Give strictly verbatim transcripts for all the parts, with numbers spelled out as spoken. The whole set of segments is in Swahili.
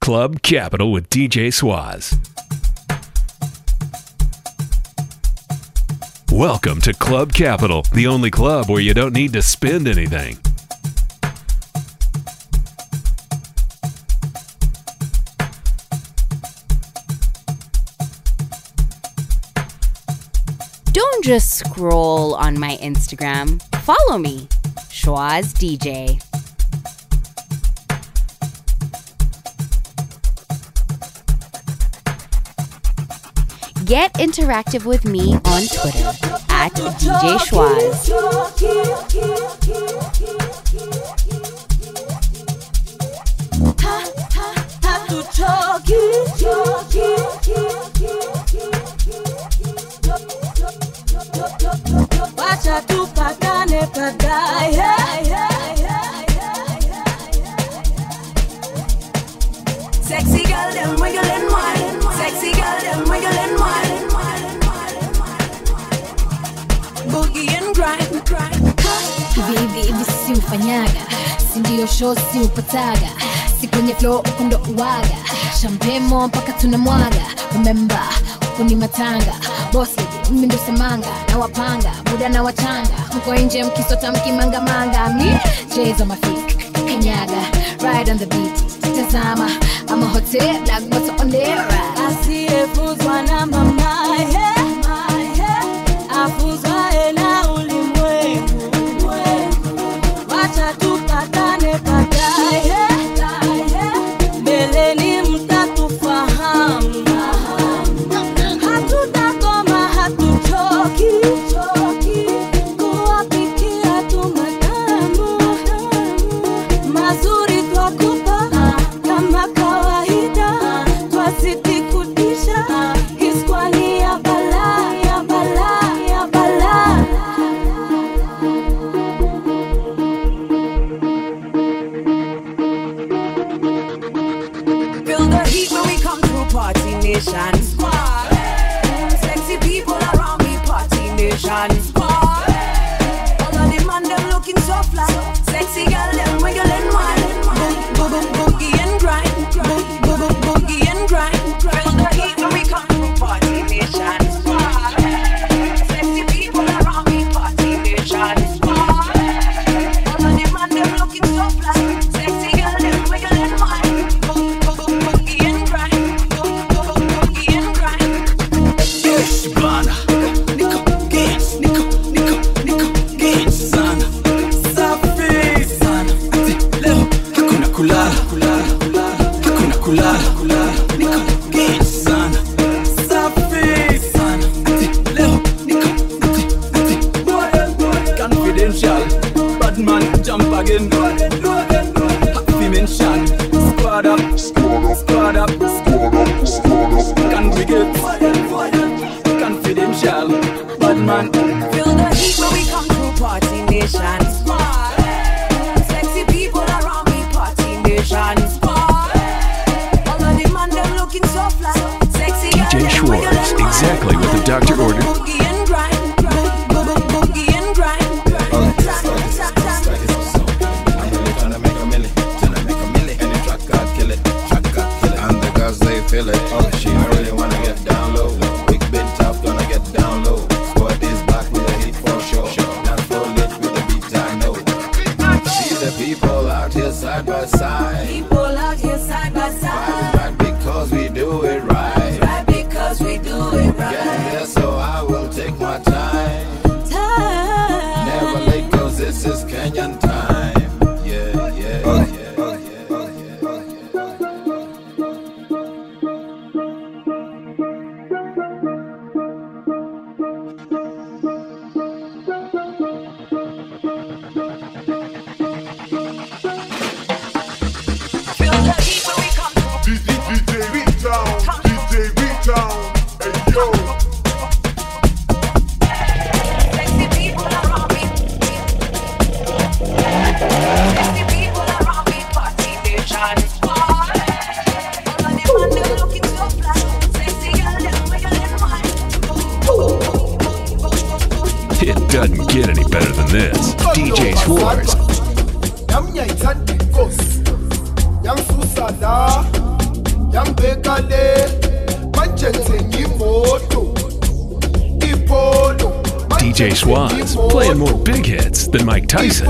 Club Capital with D J Swaz. Welcome to Club Capital, the only club where you don't need to spend anything. Don't just scroll on my Instagram. Follow me, Schwaz D J. Get interactive with me on Twitter at D J Schwaz. Wacha tupatane baadaye. Sexy girl, them wiggle and wine. Sexy girl, them wiggle and wine. Boogie and grind, grind. Hivi hivi hivi si ufanyaga, si ndio show si upataga, si kwenye flow uko ndo uwaga, shampemo mpaka tunamwaga, remember uko ni matanga, boss lady mimi ndo samanga, na wapanga muda na wachanga, mko nje mkisota mkimanga manga, mi jazz on my feet, kanyaga, ride on the beat, tazama, I'm a hotel like what's on there, right? Asiyefuzwa na mama, yeah, afuzwa ela ulimwengu, wacha tupatane baadaye, mbeleni mtatufahamu, hatutakoma hatuchoki, kuwapikia tu matamu, mazuri twakupa kama kawaida, twazidi kudisha, hiskwani ya bala, ya bala, ya bala. Feel the heat when we come through Party Nation Squad. Sexy people around me, Party Nation Squad. All of them man them looking so fly. Sexy girl them wiggle and wine. Bo- bo- bo- Boogie and grind. Bo- bo- bo- Boogie and grind. Feel the heat when we come through Party Nation Squad. Sexy people around me, Party Nation Squad. All of them man them looking so fly. Sexy girl them wiggle and wine. Bo- bo- bo- Boogie and grind. Bo- bo- bo- Boogie and grind. Yes, bana. Niko gains, niko, niko, niko gains sana. Safi sana. Ati leo hakuna kulala, kulala, kulala. Hakuna kulala, kulala. Niko gains sana. Safi sana. Ati leo niko, ati, ati. Confidential. Bad man jump again. Happy mention. Squad up, squad up, squad up. Can we get confidential? Bad man. Feel the heat when we come through Party Nation Squad. Sexy people around me, Party Nation Squad. All of the man them looking so fly. Sexy D J Schwartz, exactly what the doctor ordered. Boogie and grind. Bo- bo- bo- Boogie and grind. I'm really tryna make a milli, tryna make a milli. Any track God kill it, track God kill it. And the girls they feel it. Oh, she really wanna get down low. Big bit tough, gonna get down low. Squad is back with a hit for sure. J Schwaz, playing more big hits than Mike Tyson.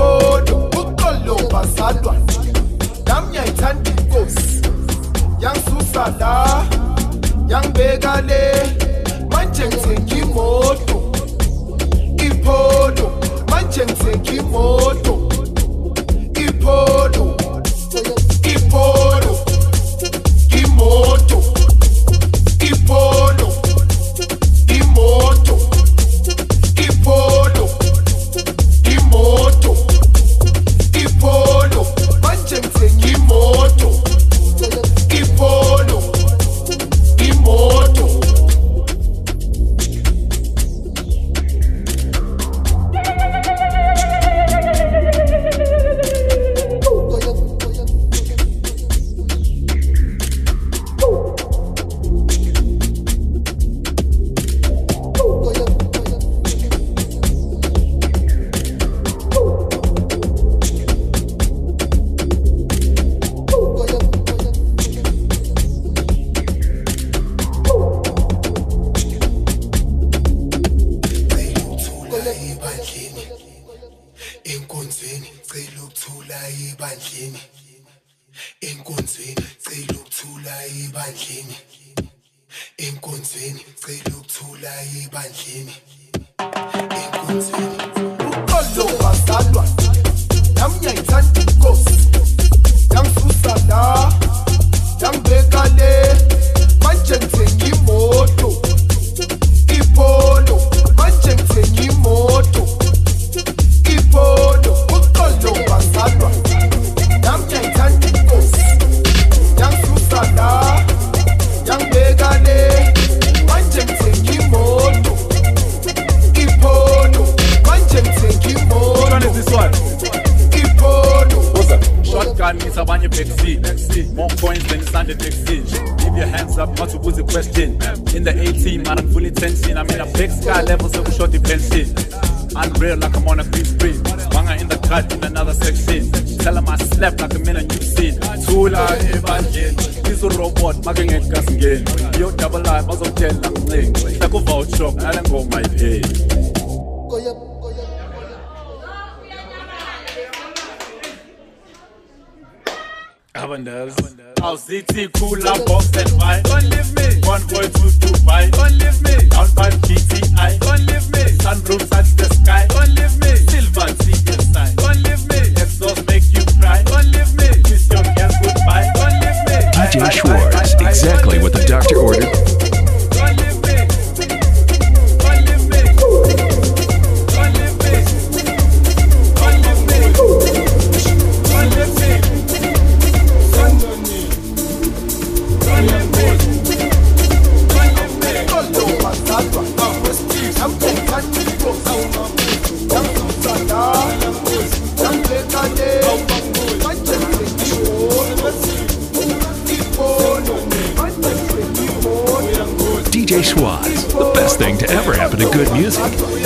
D J Schwaz, the best thing to ever happen to good music.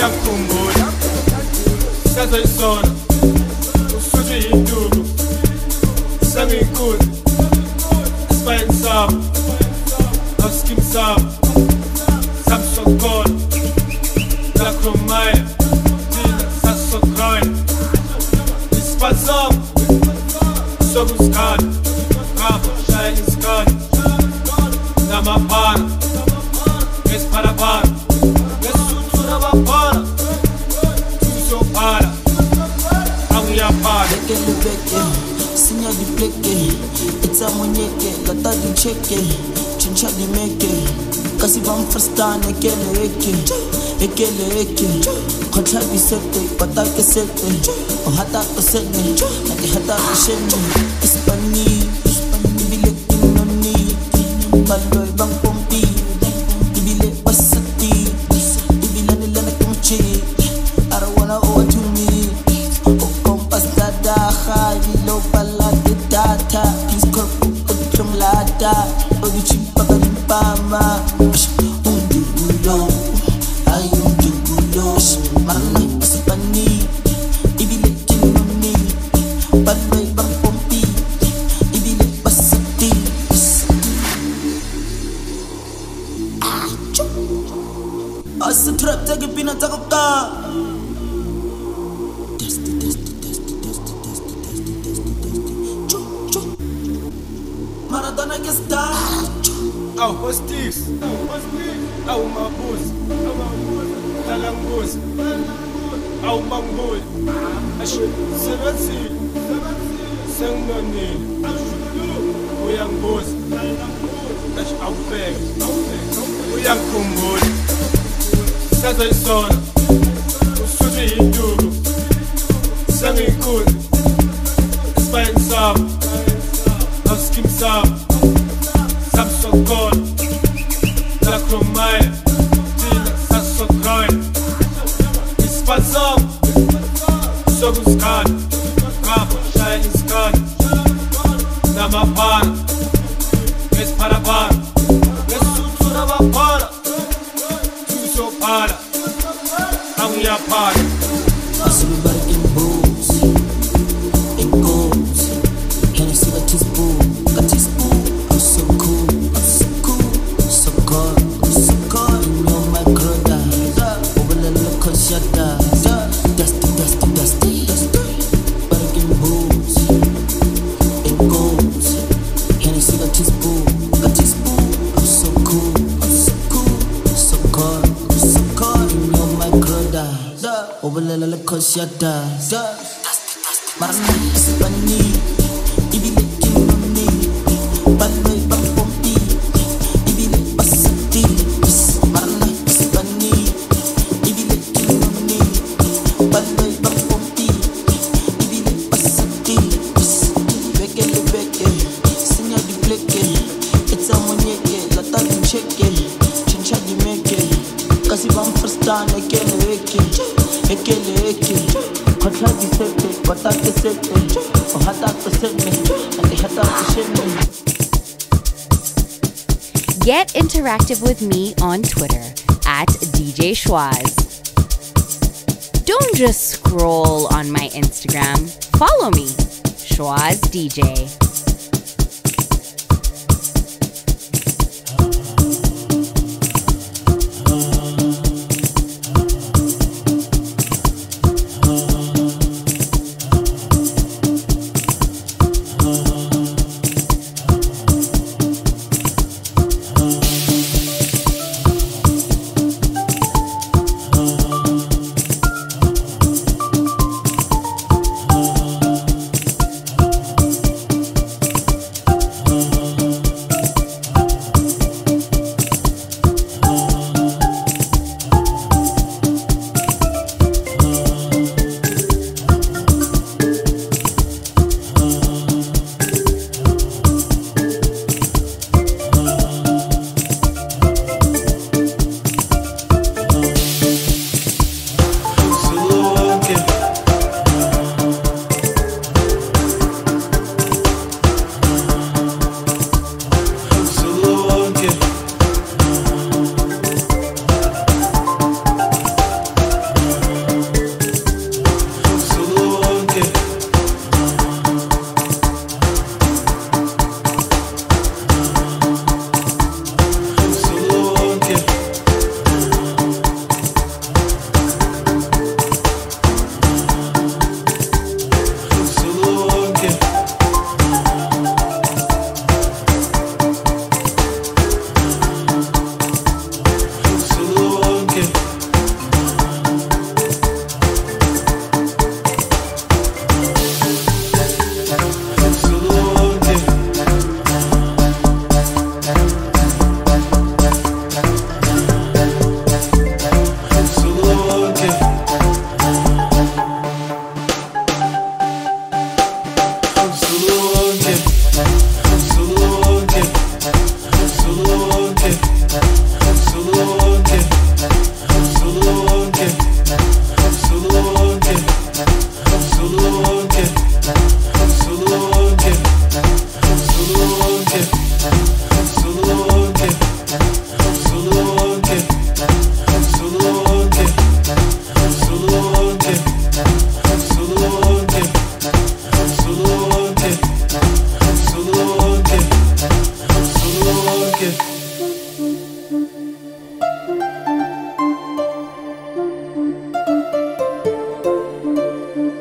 Kasi vam frustane ekele eke ekele eke kontra bisete pata ke sete o hata to sene na ke hata shene ispani ibile kinoni baloy bang pompi ibile pasati ibile nilana kumchi I don't wanna owe to me o kompas dada khali lo pala de data please call from lada o di chimpa pama undi bulo ayundi bulo marna ispani ibile kinoni balay bang pompi ibile pasati asa trap take pina taka gonna get started. Aw, what's this? Aw, mabuzi. Dala mbuzi. Aw, mangbuzi. Asho, sebenzile. Senginonile. Uyangbuzi. Asho, awubheke. Uyangikhumbula. Sazoyisona. Usuthi yinduku. Sengiyikude. Isibayeni sabo. Awuskim sabo. Samsokol. Lakromaya. Tina sasokroya. Ispansam. Sokuskani. Kapa shaya iskani. Namapana. Esparapana. Nesuthu namapana. Tusopana. Angiyapana. Everybody getting booze and goes. Hennessy got his boo, got his boo. I'm so cool, I'm so cool, so cold, I'm so cold. You know my brother, over the local shutter. Dusty, dusty, dusty, everybody getting booze and goes. Hennessy got his boo, got his boo. I'm so cool, I'm so cool, so cold, I'm so cold. You know my brother. Over the little shutter. Marna Spani, Ibile Kimoni, Baloi Bapompi, Ibile Basati, Marna Spani, Ibile Kimoni, Baloi Bapompi, Ibile Basati, Beke le Beke, Sinya di Bleke, it's a Monique, Lata di Cheke, Chincha di Meke, Kasi Vam Fastan, Ekele Eke. Ekele eke, kotla di sete, kota ke sete, o hata ke sete, ati hata ke sete. Get interactive with me on Twitter at D J Schwaz. Don't just scroll on my Instagram. Follow me, Schwaz D J.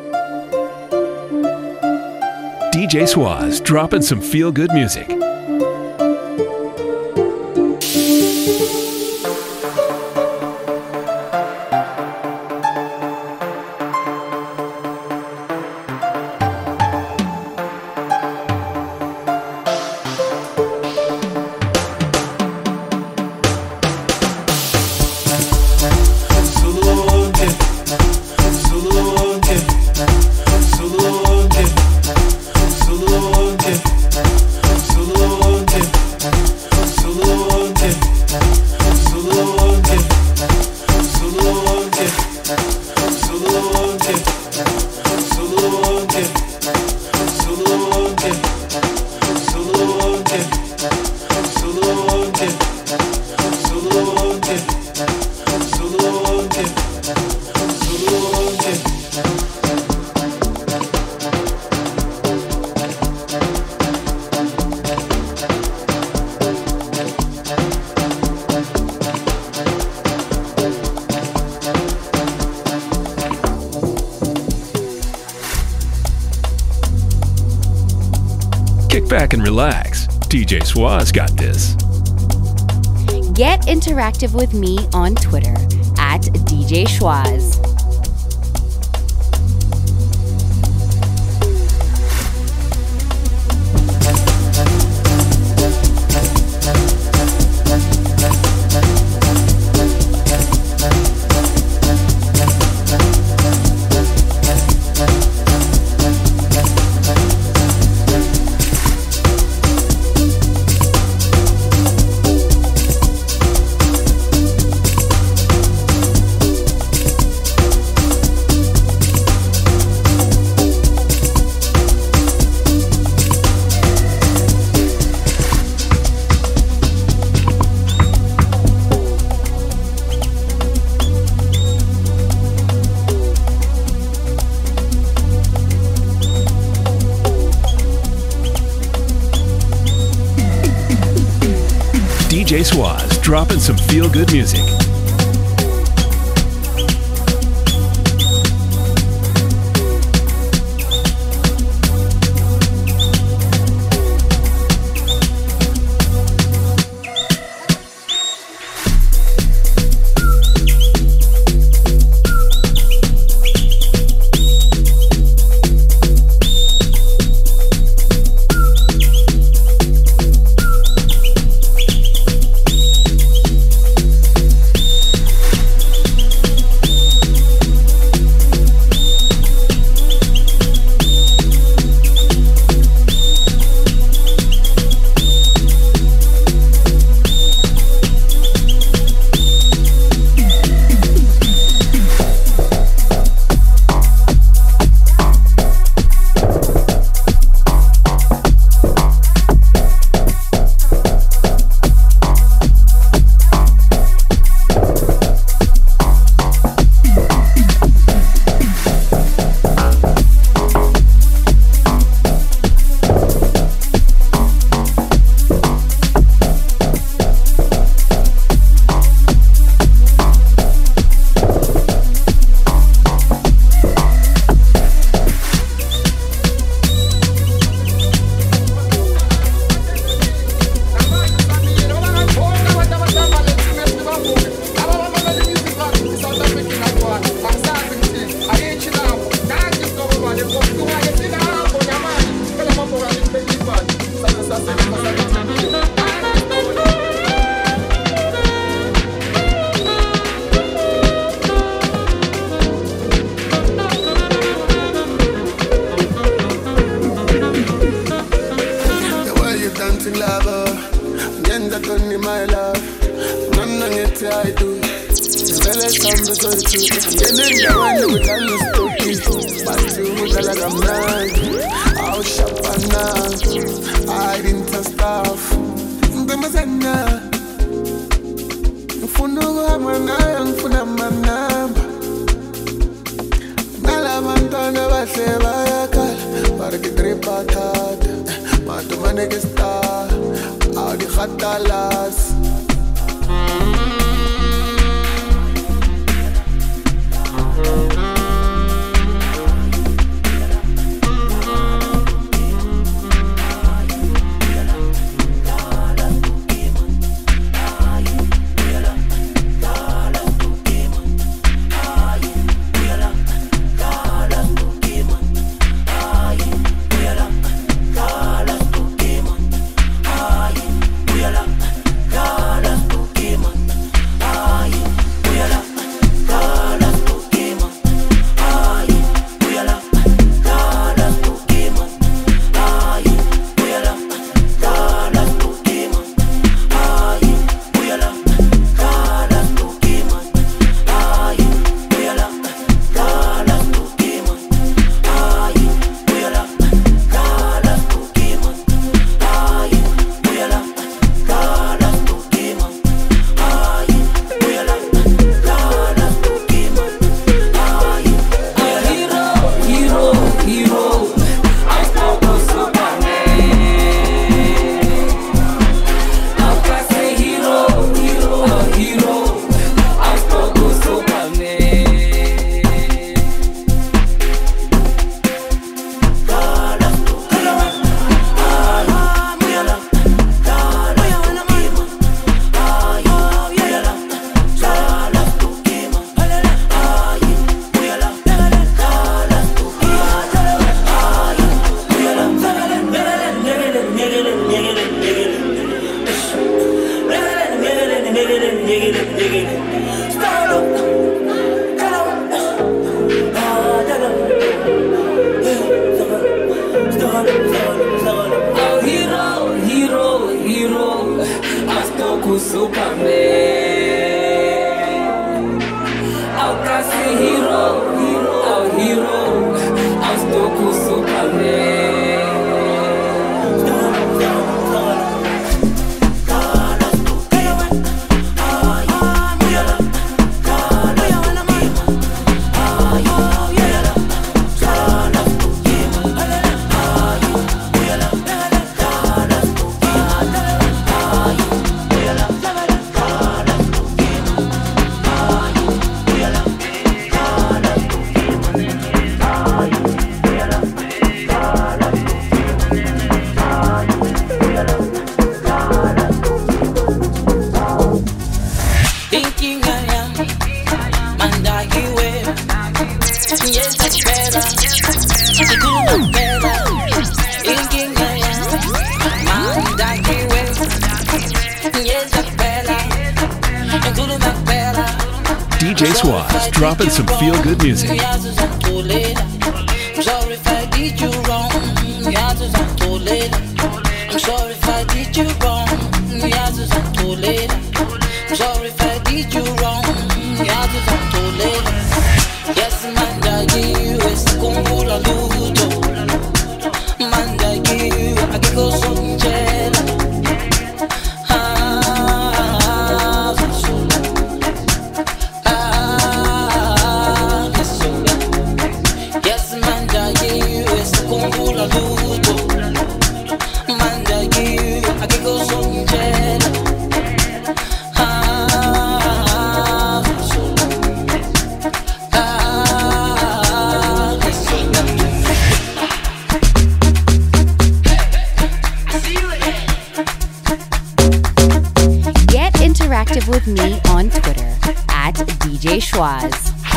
D J Schwaz dropping some feel-good music. Back and relax. D J Schwaz got this. Get interactive with me on Twitter at D J Schwaz. D J Schwaz dropping some feel-good music. Yiggity, yiggity, yiggity. Start up, get up, ah, get up. Start up, start up, start up. Oh, hero, hero, hero. Astoku Superman. Oh, kasi hero, hero, oh, hero. Astoku Superman. D J Schwaz dropping some feel-good music. I'm sorry if I did you wrong. I'm sorry if I did you wrong. I'm sorry if I did you wrong. Yes, mandagi es kumbula luto. Mandagi akiko sonjela. With me on Twitter at D J Schwaz.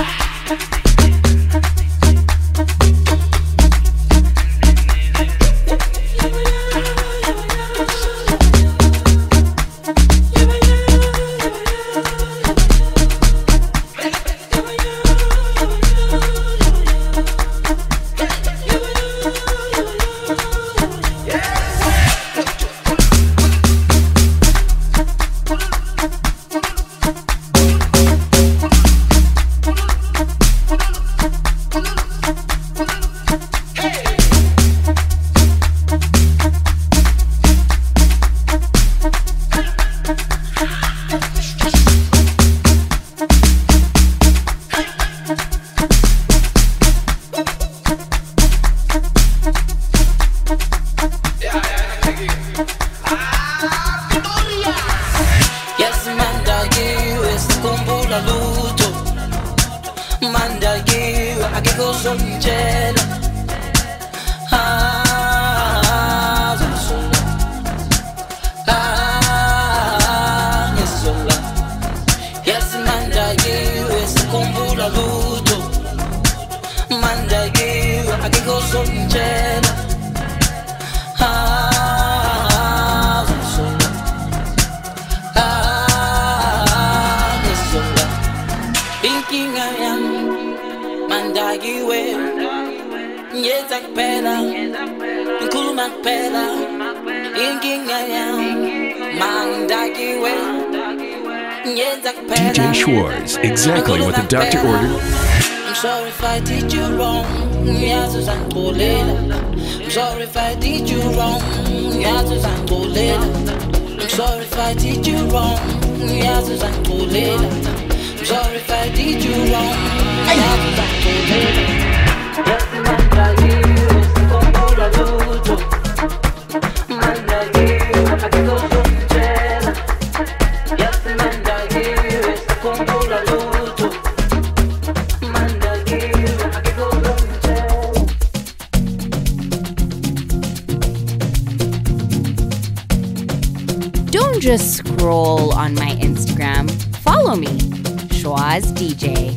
D J Schwaz, exactly what the doctor ordered. I'm sorry if I did you wrong. I'm sorry if I did you wrong. I'm sorry if I did you wrong. I'm sorry if I did you wrong. Don't just scroll on my Instagram. Follow me, Schwaz D J.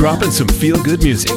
dropping some feel-good music.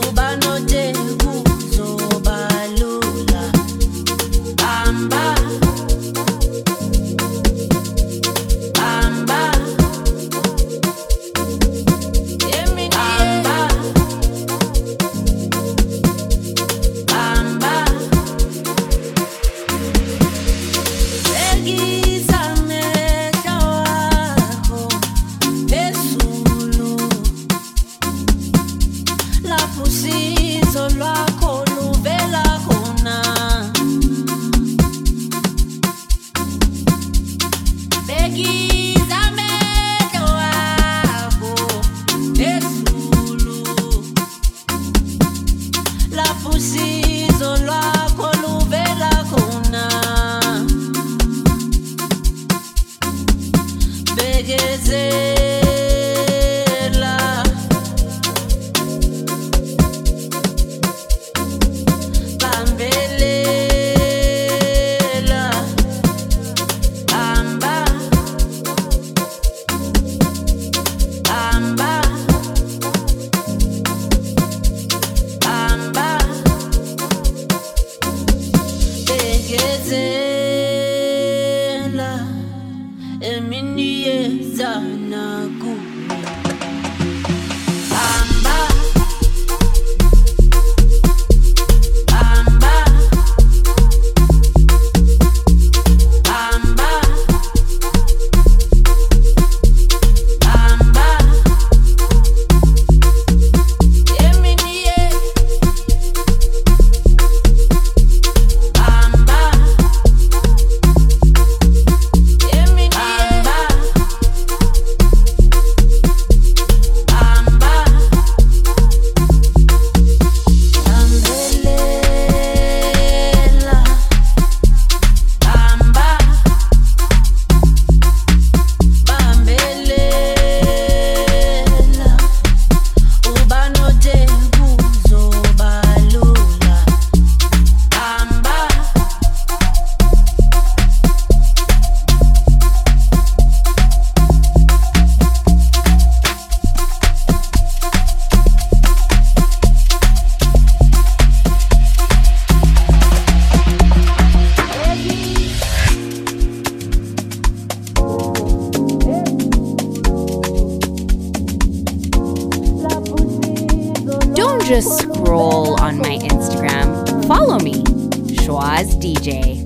Just scroll on my Instagram. Follow me, Schwaz D J.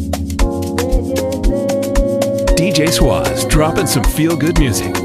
D J Schwaz, dropping some feel-good music.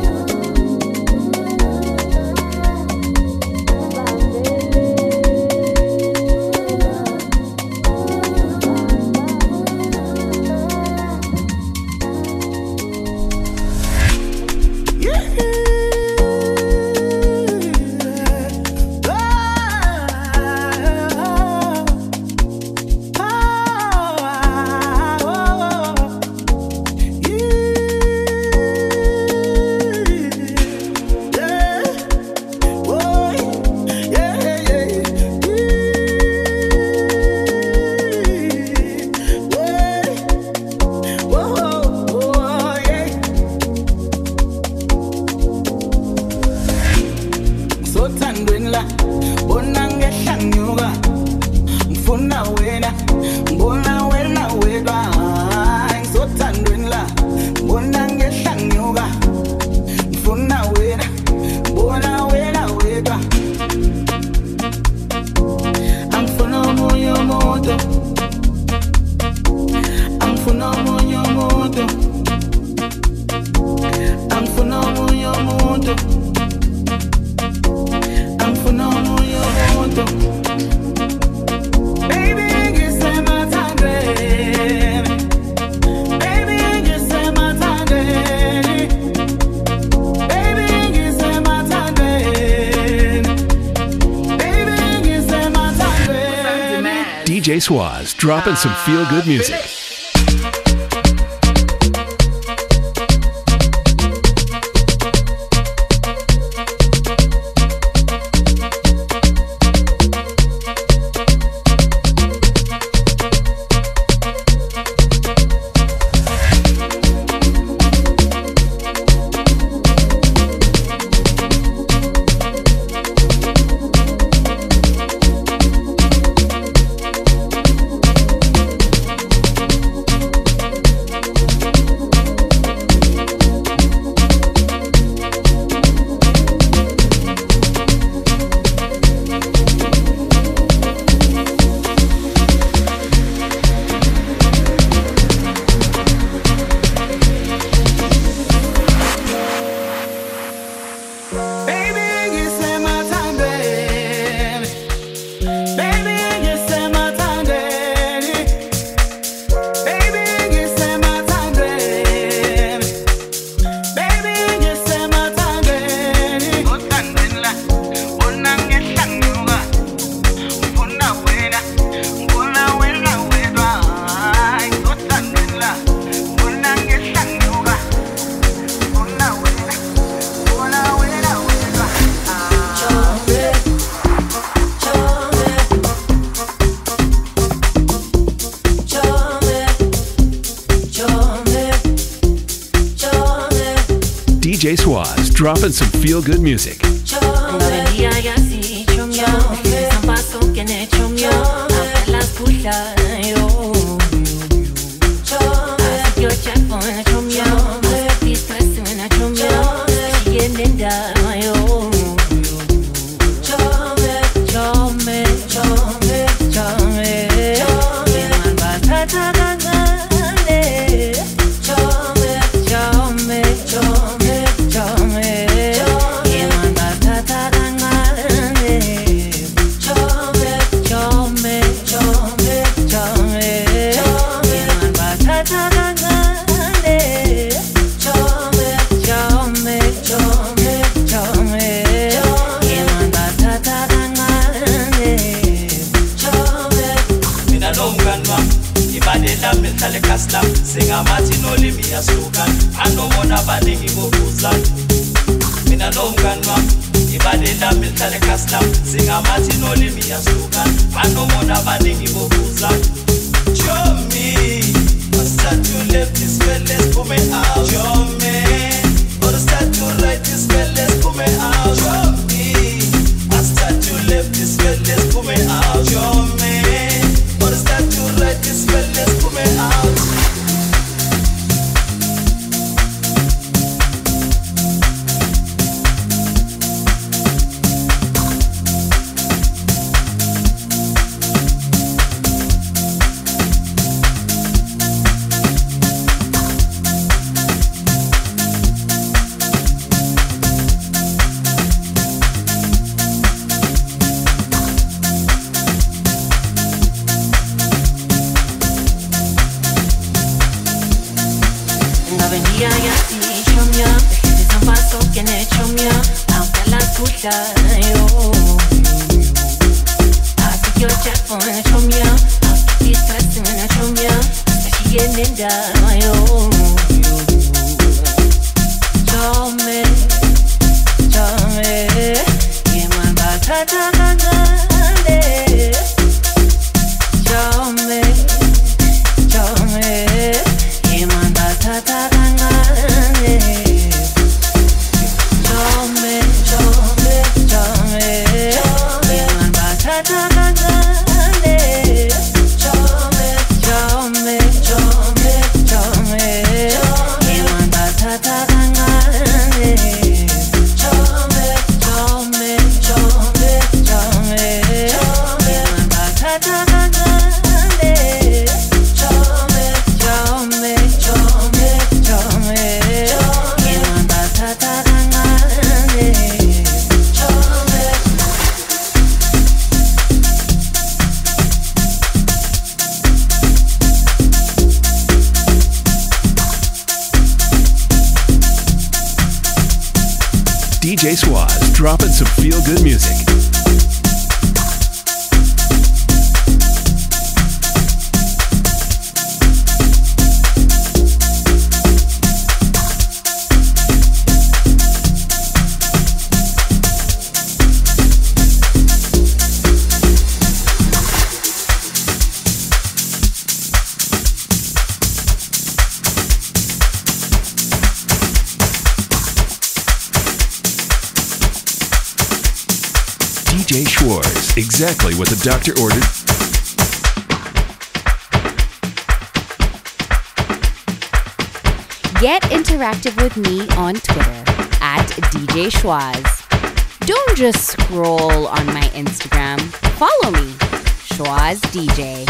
D J Schwaz, dropping some feel-good music. Schwaz, dropping some feel-good music. Singa mathi nolimi yasukan anomona abaningi bobuza mina nomngani wami ibalela mental kaslam singa mathi nolimi yasukan anomona abaningi bobuza show me start to live this well let's come out show me or start to write this well let's come out show me start to live this well let's come out show me or start to write this well let's come out. D J Schwaz, dropping some feel-good music. D J Schwartz, exactly what the doctor ordered. Get interactive with me on Twitter at D J Schwaz. Don't just scroll on my Instagram. Follow me, Schwaz D J.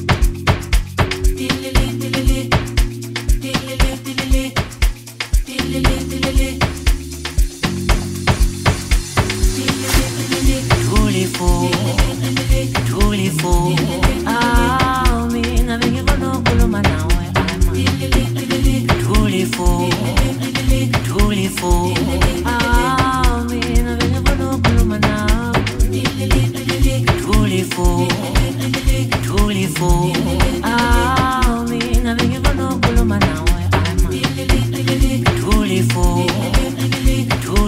Dilly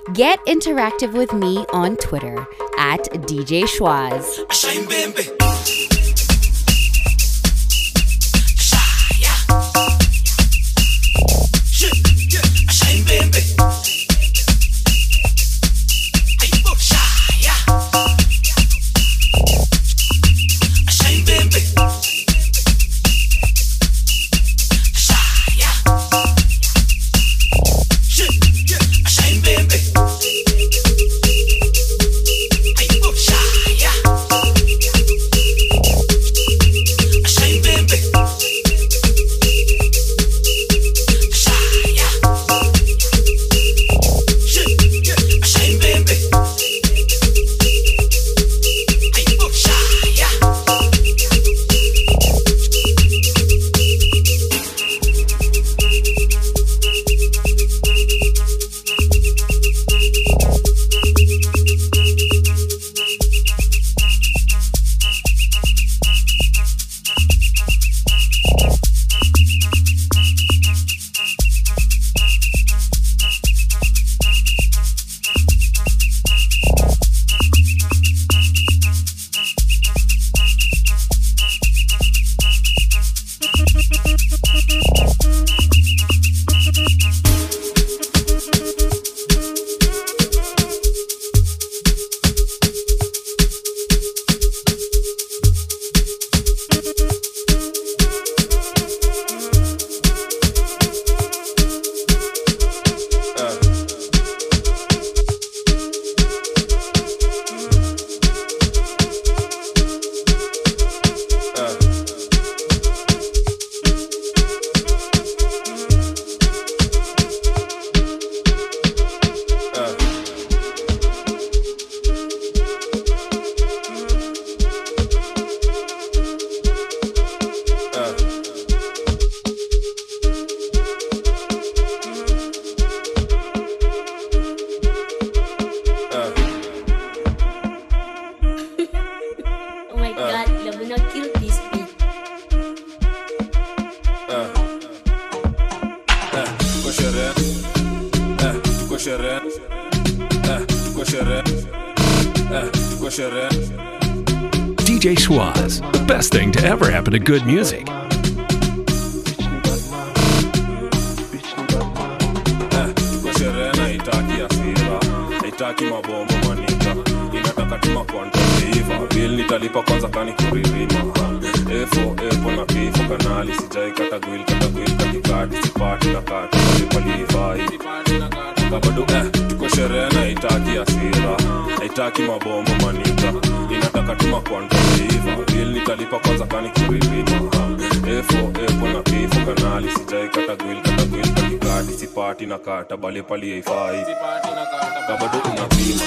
Get interactive with me on Twitter at D J Schwaz. D J Schwaz, the best thing to ever happen to good music. Nitalipa kwanza kani kuririma Efo, efo na pifo kanali Sijai kata gwil, kata gwil katikati Sipati na kati, palipalifai Kabado eh, tuko sherehe na itaki asira Haitaki mabombo manita Inataka tuma kwanta hiva Bil nitalipa kwanza kani kuririma Efo, efo na pifo kanali Sijai kata gwil, kata gwil katikati Sipati na kata, palipalifai Kabado unapima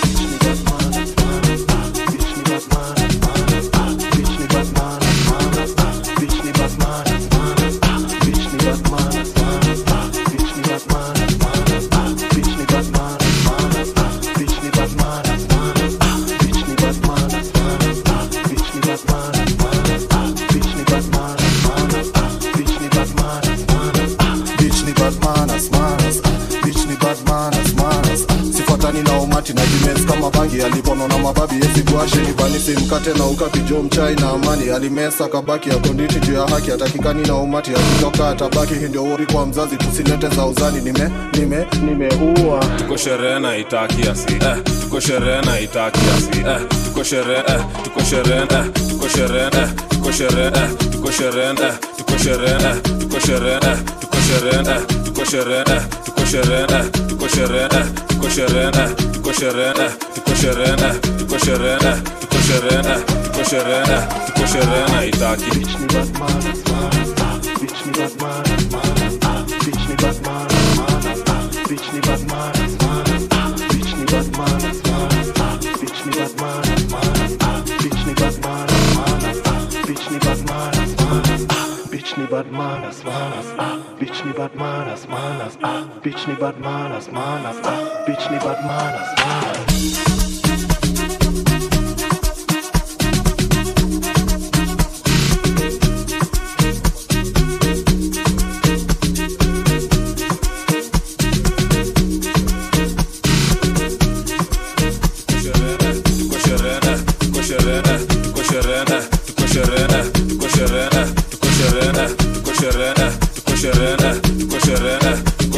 alipono na mababi yesi guashe nipanisi mkate na ukapijo mchai na amani alimesa kabaki ya konditi juu ya haki atakikani na umati akitoka atabaki hindio uri kwa mzazi tusilete za uzani nime nime nimeua tuko sherehe na itaki asi eh tuko sherehe na itaki asi eh tuko sherehe eh tuko sherehe eh tuko sherehe eh tuko sherehe eh tuko sherehe eh tuko sherehe eh tuko sherehe eh tuko sherehe eh tuko sherehe eh tuko sherehe eh tuko sherehe eh tuko sherehe eh tuko sherehe eh tuko sherehe eh tuko sherehe eh tuko sherehe eh tuko sherehe eh tuko sherehe na itaki bitch me bad man bitch me bad man bitch me bad man bitch me bad man bitch me bad man bitch me bad man bitch me bad man bitch me bad man bitch me bad manners manners bitch me bad manners manners bitch me bad manners manners bitch me bad manners manners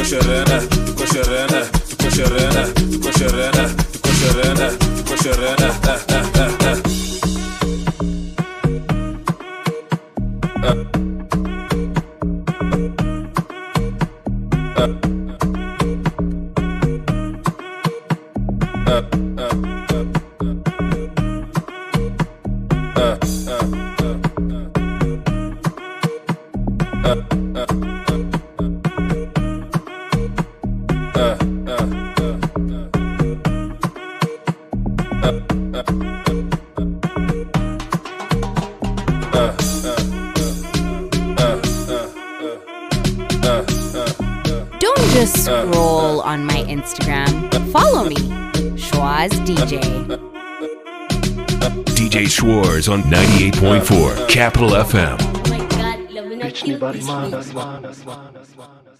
sherene, tuko sherene, tuko sherene, tuko sherene, tuko sherene, tuko sherene, eh eh eh eh. Don't just scroll on my Instagram. Follow me, Schwaz D J. D J Schwartz on ninety-eight point four Capital F M. Bitch, nobody mind us, mind us, mind us, mind us.